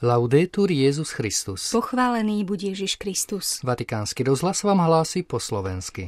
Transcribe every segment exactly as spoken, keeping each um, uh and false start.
Laudetur Jesus Christus. Pochválený buď Ježiš Kristus. Vatikánsky rozhlas vám hlási po slovensky.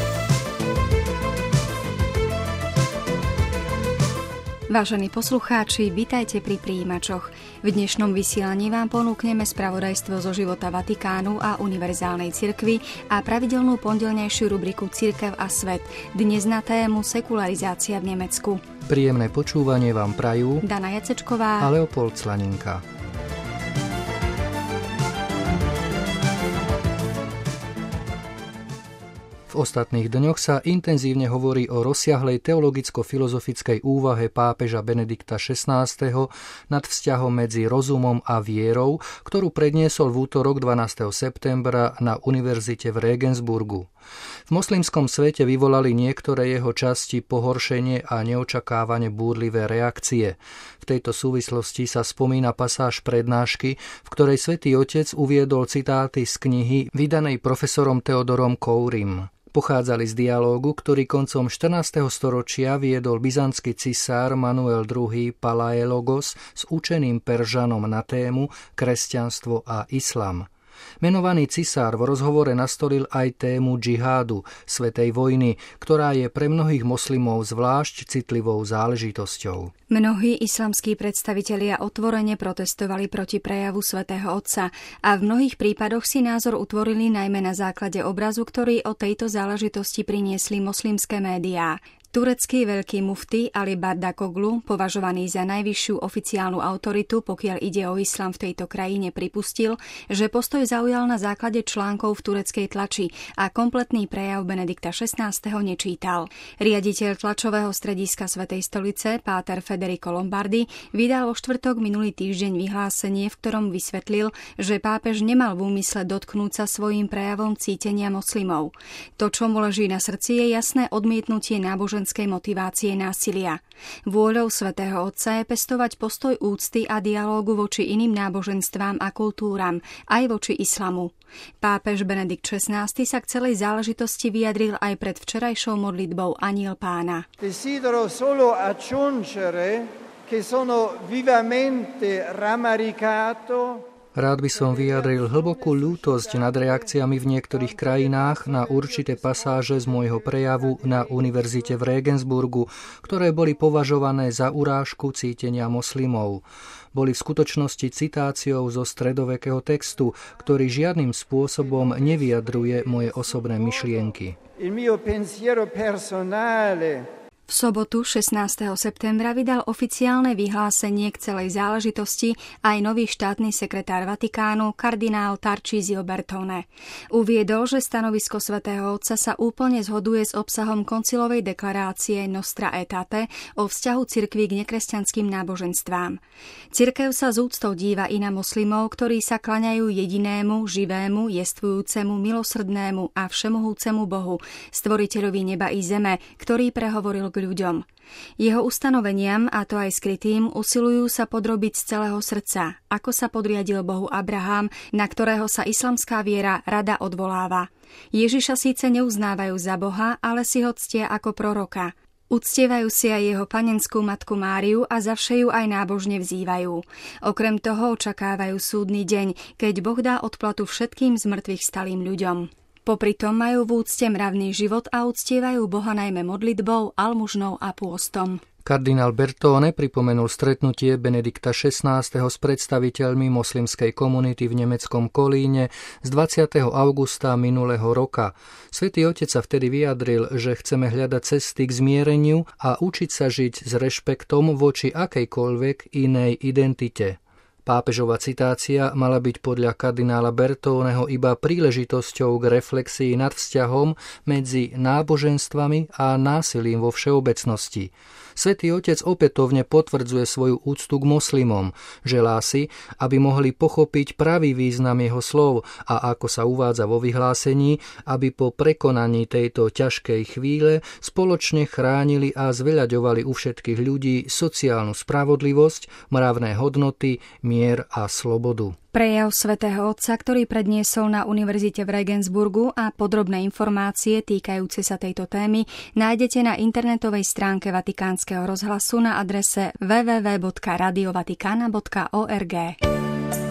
Vážení poslucháči, vitajte pri prijímačoch. V dnešnom vysielaní vám ponúkneme spravodajstvo zo života Vatikánu a Univerzálnej cirkvi a pravidelnú pondelnejšiu rubriku Cirkev a svet, dnes na tému sekularizácia v Nemecku. Príjemné počúvanie vám prajú Dana Jacečková a Leopold Slaninka. V ostatných dňoch sa intenzívne hovorí o rozsiahlej teologicko-filozofickej úvahe pápeža Benedikta šestnásteho nad vzťahom medzi rozumom a vierou, ktorú predniesol v útorok dvanásteho septembra na univerzite v Regensburgu. V moslimskom svete vyvolali niektoré jeho časti pohoršenie a neočakávane búrlivé reakcie. V tejto súvislosti sa spomína pasáž prednášky, v ktorej Svätý Otec uviedol citáty z knihy vydanej profesorom Theodorom Kourim. Pochádzali z dialógu, ktorý koncom štrnásteho storočia viedol byzantský cisár Manuel druhý. Palaiologos s učeným Peržanom na tému kresťanstvo a islám. Menovaný cisár v rozhovore nastolil aj tému džihádu, svätej vojny, ktorá je pre mnohých moslimov zvlášť citlivou záležitosťou. Mnohí islamskí predstavitelia otvorene protestovali proti prejavu svätého Otca a v mnohých prípadoch si názor utvorili najmä na základe obrazu, ktorý o tejto záležitosti priniesli moslimské médiá. Turecký veľký mufti Ali Bardakoglu, považovaný za najvyššiu oficiálnu autoritu, pokiaľ ide o islám v tejto krajine, pripustil, že postoj zaujal na základe článkov v tureckej tlači a kompletný prejav Benedikta šestnásteho nečítal. Riaditeľ tlačového strediska Svätej stolice, páter Federico Lombardi, vydal vo štvrtok minulý týždeň vyhlásenie, v ktorom vysvetlil, že pápež nemal v úmysle dotknúť sa svojím prejavom cítenia moslimov. To, čo mu leží na srdci, je jasné odmietnutie náboženstva motivácie násilia. Vôľou svätého Otca je pestovať postoj úcty a dialógu voči iným náboženstvám a kultúram, aj voči islamu. Pápež Benedikt šestnásty sa k celej záležitosti vyjadril aj pred včerajšou modlitbou Anjel Pána. Desidero solo aggiungere che sono vivamente rammaricato. Rád by som vyjadril hlbokú ľútosť nad reakciami v niektorých krajinách na určité pasáže z môjho prejavu na univerzite v Regensburgu, ktoré boli považované za urážku cítenia moslimov. Boli v skutočnosti citáciou zo stredovekého textu, ktorý žiadnym spôsobom nevyjadruje moje osobné myšlienky. Il mio pensiero personale. V sobotu šestnásteho septembra vydal oficiálne vyhlásenie k celej záležitosti aj nový štátny sekretár Vatikánu kardinál Tarcísio Bertone. Uviedol, že stanovisko svätého Otca sa úplne zhoduje s obsahom koncilovej deklarácie Nostra Aetate o vzťahu cirkvi k nekresťanským náboženstvám. Cirkev sa z úctou díva i na moslimov, ktorí sa klaňajú jedinému, živému, jestvujúcemu, milosrdnému a všemohúcemu Bohu, stvoriteľovi neba i zeme, ktorý prehovoril k ľuďom. Jeho ustanoveniam, a to aj skrytým, usilujú sa podrobiť z celého srdca, ako sa podriadil Bohu Abraham, na ktorého sa islamská viera rada odvoláva. Ježiša síce neuznávajú za Boha, ale si ho ctia ako proroka. Uctievajú si aj jeho panenskú matku Máriu a zavše ju aj nábožne vzývajú. Okrem toho očakávajú súdny deň, keď Boh dá odplatu všetkým zmrtvých stalým ľuďom. Popri tom majú v úcte mravný život a uctievajú Boha najmä modlitbou, almužnou a pôstom. Kardinál Bertone pripomenul stretnutie Benedikta šestnásteho s predstaviteľmi moslimskej komunity v nemeckom Kolíne z dvadsiateho augusta minulého roka. Svätý Otec sa vtedy vyjadril, že chceme hľadať cesty k zmiereniu a učiť sa žiť s rešpektom voči akejkoľvek inej identite. Pápežova citácia mala byť podľa kardinála Bertoneho iba príležitosťou k reflexii nad vzťahom medzi náboženstvami a násilím vo všeobecnosti. Svätý Otec opätovne potvrdzuje svoju úctu k moslimom, želá si, aby mohli pochopiť pravý význam jeho slov a ako sa uvádza vo vyhlásení, aby po prekonaní tejto ťažkej chvíle spoločne chránili a zveľaďovali u všetkých ľudí sociálnu spravodlivosť, mravné hodnoty, mier a slobodu. Prejav svätého Otca, ktorý predniesol na univerzite v Regensburgu, a podrobné informácie týkajúce sa tejto témy nájdete na internetovej stránke Vatikánskeho rozhlasu na adrese w w w bodka radio vaticana bodka org.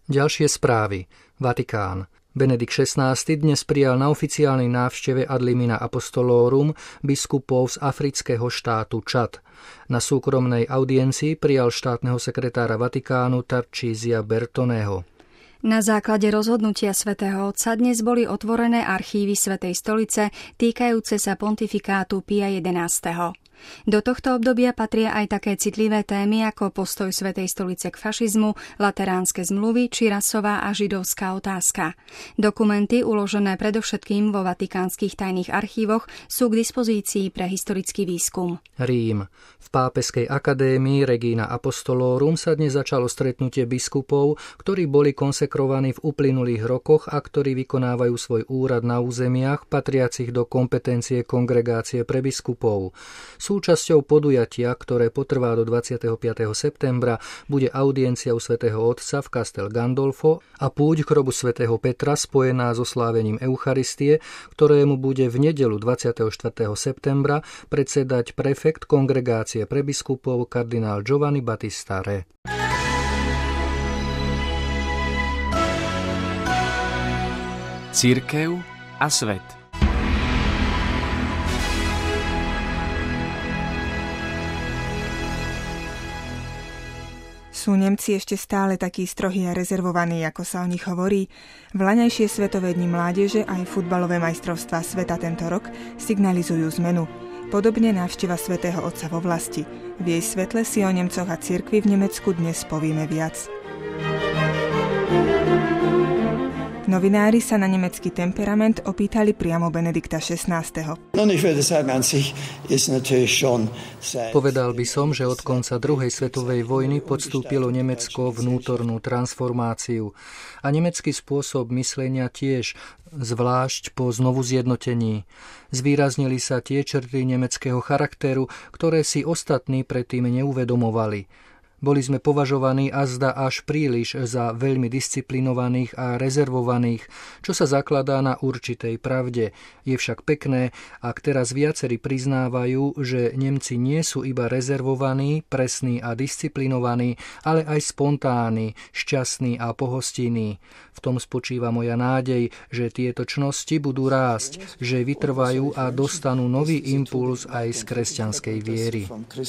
Ďalšie správy. Vatikán. Benedikt šestnásty dnes prijal na oficiálnej návšteve Ad limina apostolorum biskupov z afrického štátu Čad. Na súkromnej audiencii prijal štátneho sekretára Vatikánu Tarcísia Bertoneho. Na základe rozhodnutia svätého Otca dnes boli otvorené archívy Svätej stolice týkajúce sa pontifikátu Pia jedenásteho. Do tohto obdobia patria aj také citlivé témy ako postoj Svätej stolice k fašizmu, lateránske zmluvy či rasová a židovská otázka. Dokumenty uložené predovšetkým vo vatikánskych tajných archívoch sú k dispozícii pre historický výskum. Rím. V Pápeskej akadémii Regina Apostolorum sa dnes začalo stretnutie biskupov, ktorí boli konsekrovaní v uplynulých rokoch a ktorí vykonávajú svoj úrad na územiach patriacich do kompetencie Kongregácie pre biskupov. Súčasťou podujatia, ktoré potrvá do dvadsiateho piateho septembra, bude audiencia u svätého Otca v Castel Gandolfo a púť k hrobu svätého Petra spojená so slávením Eucharistie, ktorému bude v nedeľu dvadsiateho štvrtého septembra predsedať prefekt Kongregácie pre biskupov kardinál Giovanni Battista Re. Cirkev a svet. Sú Nemci ešte stále takí strohí a rezervovaní, ako sa o nich hovorí? Vlaňajšie Svetové dni mládeže aj futbalové majstrovstvá sveta tento rok signalizujú zmenu. Podobne návšteva svätého Otca vo vlasti. V jej svetle si o Nemcoch a cirkvi v Nemecku dnes povieme viac. Novinári sa na nemecký temperament opýtali priamo Benedikta šestnásteho. Povedal by som, že od konca druhej svetovej vojny podstúpilo Nemecko vnútornú transformáciu. A nemecký spôsob myslenia tiež, zvlášť po znovu zjednotení. Zvýraznili sa tie črty nemeckého charakteru, ktoré si ostatní predtým neuvedomovali. Boli sme považovaní azda až príliš za veľmi disciplinovaných a rezervovaných, čo sa zakladá na určitej pravde. Je však pekné, ak teraz viacerí priznávajú, že Nemci nie sú iba rezervovaní, presní a disciplinovaní, ale aj spontánni, šťastní a pohostinní. V tom spočíva moja nádej, že tieto čnosti budú rásť, že vytrvajú a dostanú nový impuls aj z kresťanskej viery.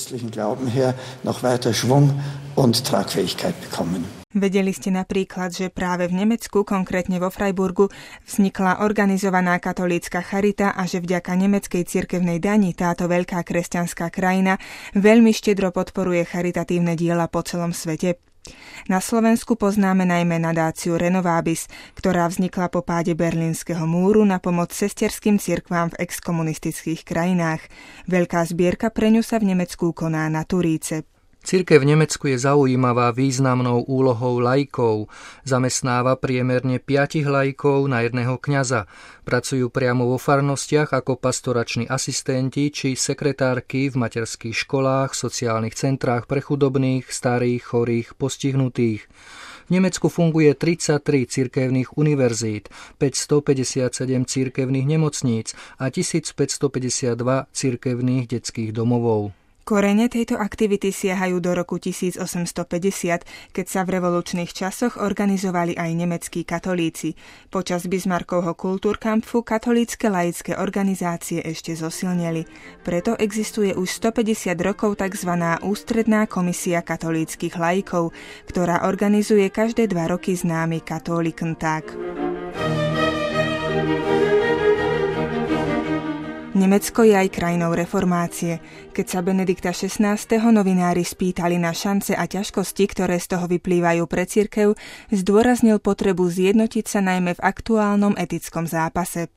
Vedeli ste napríklad, že práve v Nemecku, konkrétne vo Freiburgu, vznikla organizovaná katolícka charita a že vďaka nemeckej cirkevnej dani táto veľká kresťanská krajina veľmi štedro podporuje charitatívne diela po celom svete. Na Slovensku poznáme najmä nadáciu Renovabis, ktorá vznikla po páde Berlínskeho múru na pomoc sesterským cirkvám v exkomunistických krajinách. Veľká zbierka pre ňu sa v Nemecku koná na Turíce. Cirkev v Nemecku je zaujímavá významnou úlohou laikov. Zamestnáva priemerne piatich laikov na jedného kňaza. Pracujú priamo vo farnostiach ako pastorační asistenti či sekretárky v materských školách, sociálnych centrách pre chudobných, starých, chorých, postihnutých. V Nemecku funguje tridsaťtri cirkevných univerzít, päťstopäťdesiatsedem cirkevných nemocníc a tisícpäťstopäťdesiatdva cirkevných detských domovov. Korene tejto aktivity siahajú do roku tisícosemstopäťdesiat, keď sa v revolučných časoch organizovali aj nemeckí katolíci. Počas Bismarckovho Kulturkampfu katolícke laické organizácie ešte zosilneli. Preto existuje už stopäťdesiat rokov tzv. Ústredná komisia katolíckych laikov, ktorá organizuje každé dva roky známy Katholikentag. Nemecko je aj krajinou reformácie. Keď sa Benedikta šestnásteho novinári spýtali na šance a ťažkosti, ktoré z toho vyplývajú pre cirkev, zdôraznil potrebu zjednotiť sa najmä v aktuálnom etickom zápase.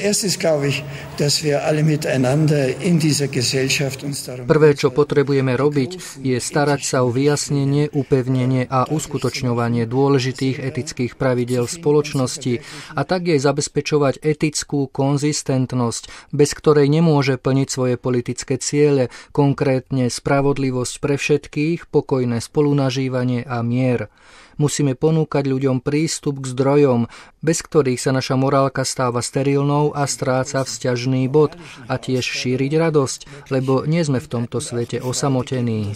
Prvé, čo potrebujeme robiť, je starať sa o vyjasnenie, upevnenie a uskutočňovanie dôležitých etických pravidiel v spoločnosti a tak jej zabezpečovať etickú konzistentnosť, bez ktorej nemôže plniť svoje politické ciele, konkrétne spravodlivosť pre všetkých, pokojné spolunažívanie a mier. Musíme ponúkať ľuďom prístup k zdrojom, bez ktorých sa naša morálka stáva sterilnou a stráca vzťažný bod, a tiež šíriť radosť, lebo nie sme v tomto svete osamotení.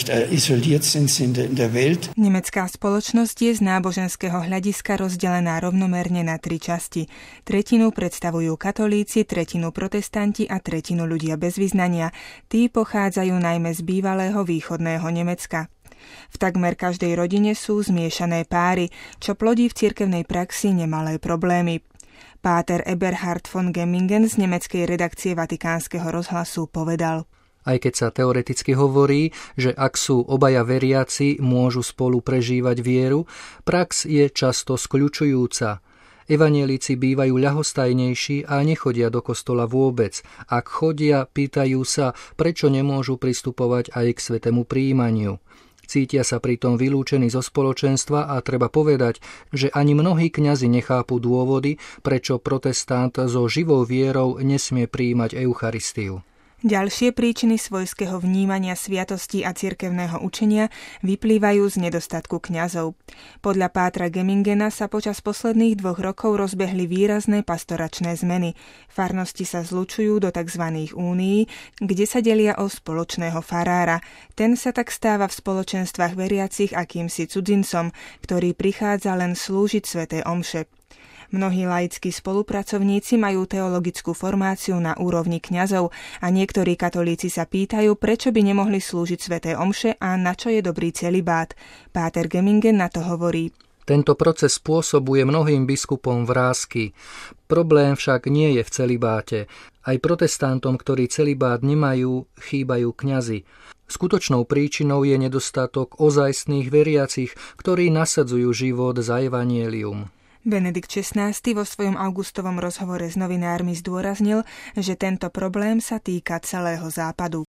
Nemecká spoločnosť je z náboženského hľadiska rozdelená rovnomerne na tri časti. Tretinu predstavujú katolíci, tretinu protestanti a tretinu ľudia bez vyznania. Tí pochádzajú najmä z bývalého východného Nemecka. V takmer každej rodine sú zmiešané páry, čo plodí v cirkevnej praxi nemalé problémy. Páter Eberhard von Gemmingen z nemeckej redakcie Vatikánskeho rozhlasu povedal: Aj keď sa teoreticky hovorí, že ak sú obaja veriaci, môžu spolu prežívať vieru, prax je často skľučujúca. Evanjelici bývajú ľahostajnejší a nechodia do kostola vôbec. Ak chodia, pýtajú sa, prečo nemôžu pristupovať aj k svätému prijímaniu. Cítia sa pritom vylúčení zo spoločenstva a treba povedať, že ani mnohí kňazi nechápu dôvody, prečo protestant so živou vierou nesmie prijímať Eucharistiu. Ďalšie príčiny svojského vnímania sviatostí a cirkevného učenia vyplývajú z nedostatku kňazov. Podľa Pátra Gemmingena sa počas posledných dvoch rokov rozbehli výrazné pastoračné zmeny. Farnosti sa zlučujú do tzv. Únií, kde sa delia o spoločného farára. Ten sa tak stáva v spoločenstvách veriacich akýmsi cudzincom, ktorý prichádza len slúžiť sväté omše. Mnohí laickí spolupracovníci majú teologickú formáciu na úrovni kňazov a niektorí katolíci sa pýtajú, prečo by nemohli slúžiť sväté omše a na čo je dobrý celibát. Páter Gemmingen na to hovorí: Tento proces spôsobuje mnohým biskupom vrásky. Problém však nie je v celibáte. Aj protestantom, ktorí celibát nemajú, chýbajú kňazi. Skutočnou príčinou je nedostatok ozajstných veriacich, ktorí nasadzujú život za evanjelium. Benedikt šestnásty vo svojom augustovom rozhovore s novinármi zdôraznil, že tento problém sa týka celého západu.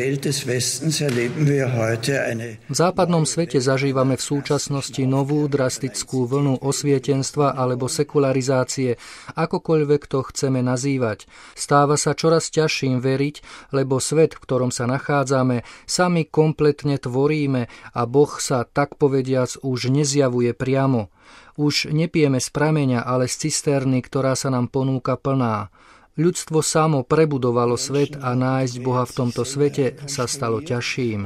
V západnom svete zažívame v súčasnosti novú drastickú vlnu osvietenstva alebo sekularizácie, akokoľvek to chceme nazývať. Stáva sa čoraz ťažším veriť, lebo svet, v ktorom sa nachádzame, sami kompletne tvoríme a Boh sa, tak povediac, už nezjavuje priamo. Už nepijeme z prameňa, ale z cisterny, ktorá sa nám ponúka plná. Ľudstvo samo prebudovalo svet a nájsť Boha v tomto svete sa stalo ťažším.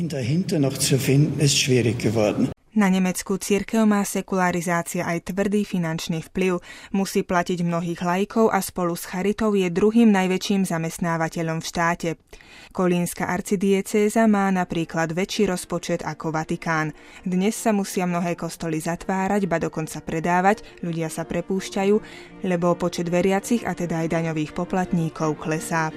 Na nemeckú cirkev má sekularizácia aj tvrdý finančný vplyv. Musí platiť mnohých laikov a spolu s charitou je druhým najväčším zamestnávateľom v štáte. Kolínska arcidiecéza má napríklad väčší rozpočet ako Vatikán. Dnes sa musia mnohé kostoly zatvárať, ba dokonca predávať, ľudia sa prepúšťajú, lebo počet veriacich a teda aj daňových poplatníkov klesá.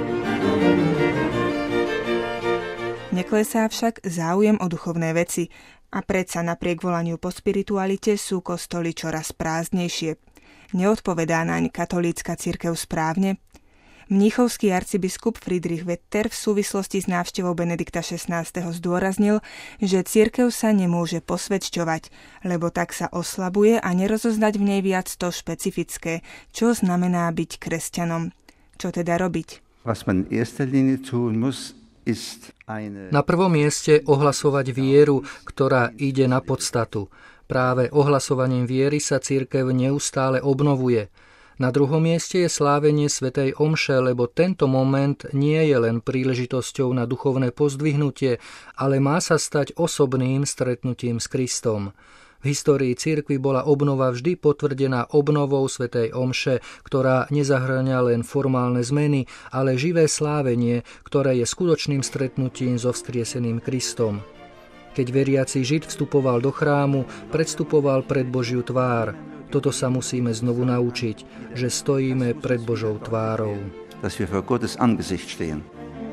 Neklesá však záujem o duchovné veci. A predsa napriek volaniu po spiritualite sú kostoly čoraz prázdnejšie. Neodpovedá naň katolícka cirkev správne? Mníchovský arcibiskup Friedrich Wetter v súvislosti s návštevou Benedikta šestnásteho zdôraznil, že cirkev sa nemôže posvedčovať, lebo tak sa oslabuje a nerozoznať v nej viac to špecifické, čo znamená byť kresťanom. Čo teda robiť? Was man in erster Linie tun muss, Na prvom mieste ohlasovať vieru, ktorá ide na podstatu. Práve ohlasovaním viery sa cirkev neustále obnovuje. Na druhom mieste je slávenie svätej omše, lebo tento moment nie je len príležitosťou na duchovné pozdvihnutie, ale má sa stať osobným stretnutím s Kristom. V histórii cirkvi bola obnova vždy potvrdená obnovou svätej omše, ktorá nezahŕňa len formálne zmeny, ale živé slávenie, ktoré je skutočným stretnutím so vzkrieseným Kristom. Keď veriaci Žid vstupoval do chrámu, predstupoval pred Božiu tvár. Toto sa musíme znovu naučiť, že stojíme pred Božou tvárou. Dass wir vor Gottes Angesicht stehen.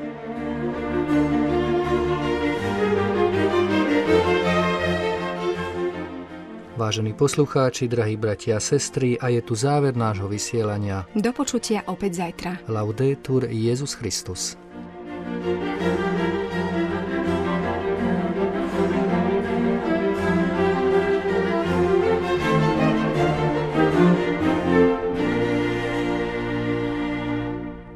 Vážení poslucháči, drahí bratia a sestry, a je tu záver nášho vysielania. Do počutia opäť zajtra. Laudetur Jesus Christus.